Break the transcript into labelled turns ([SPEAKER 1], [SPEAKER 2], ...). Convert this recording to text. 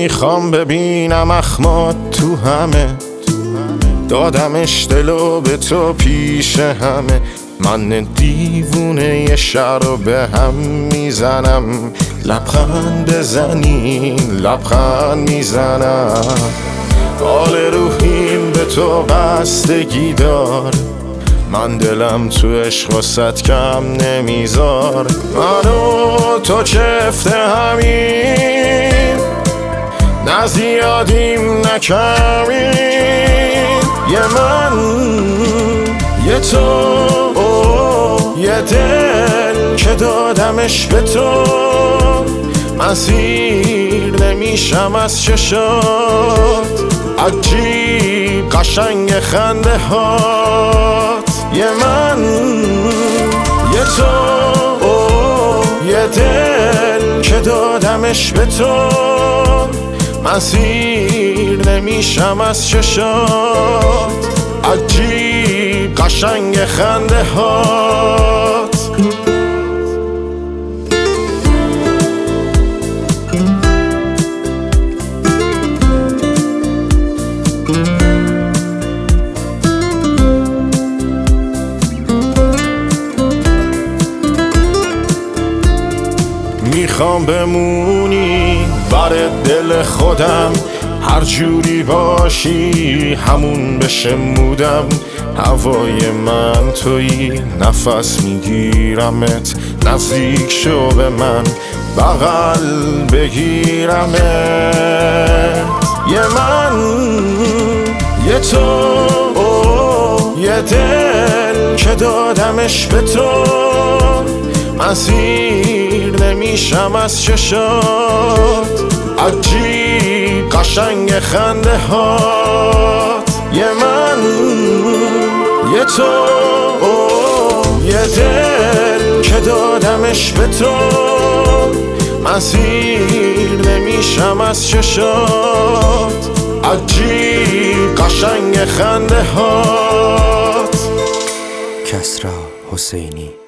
[SPEAKER 1] میخوام ببینم اخمات تو همه، دادمش دلو به تو پیش همه. من دیوونه یه شهر رو به هم میزنم، لبخند بزنی لبخند میزنم. حال روحیم به تو بستگی دار، من دلم تو عشق واسط کم نمیذار. من و تو چفت همین، نه زیادیم نه کمیم. یه من یه تو یه دل که دادمش به تو، من سیر نمیشم از چشات، عجیب قشنگ خنده هات. یه من یه تو یه دل که دادمش به تو، من سیر نمیشم از چشات، عجیب قشنگ خنده هات. میخوام بمونی بر دل خودم، هر جوری باشی همون بشه مودم. هوای من تویی، نفس میگیرمت، نزدیک شو به من، بغل بگیرمت. یه من یه تو یه دل که دادمش به تو، من سیر نمیشم از چشات، عجیب قشنگ خنده هات. یه من یه تو یه دل که دادمش به تو، من سیر نمیشم از چشات، عجیب قشنگ خنده هات.
[SPEAKER 2] کسری حسینی.